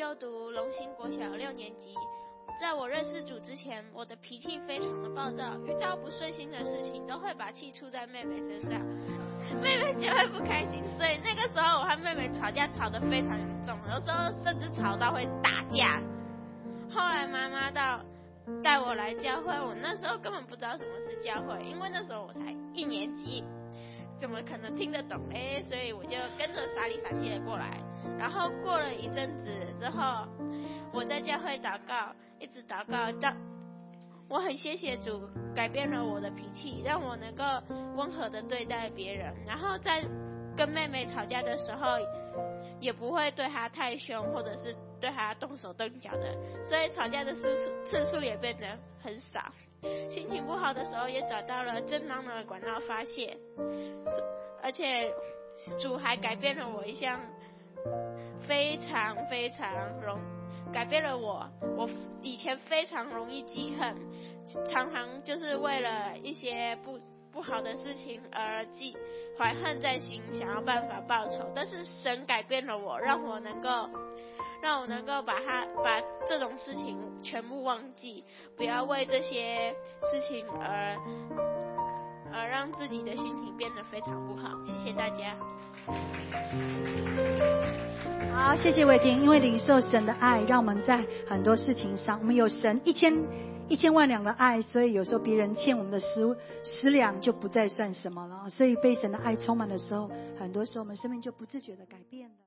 就读龙兴国小6年级。在我认识主之前，我的脾气非常的暴躁，遇到不顺心的事情都会把气出在妹妹身上，妹妹就会不开心，所以那个时候我和妹妹吵架吵得非常严重，有时候甚至吵到会打架。后来妈妈带我来教会，我那时候根本不知道什么是教会，因为那时候我才1年级，怎么可能听得懂嘞？所以我就跟着傻里傻气的过来。然后过了一阵子之后，我在教会祷告，一直祷告到我很谢谢主改变了我的脾气，让我能够温和的对待别人，然后在跟妹妹吵架的时候也不会对她太凶，或者是对她动手动脚的，所以吵架的次数也变得很少。心情不好的时候也找到了正当的管道发泄，而且主还改变了我一项非常改变了我以前非常容易记恨，常常就是为了一些不好的事情而怀恨在心，想要办法报仇。但是神改变了我，让我能够把这种事情全部忘记，不要为这些事情而让自己的心情变得非常不好。谢谢大家。 好，谢谢伟霆，因为领受神的爱，让我们在很多事情上，我们有神1000万两的爱，所以有时候别人欠我们的10两就不再算什么了。所以被神的爱充满的时候，很多时候我们生命就不自觉的改变了。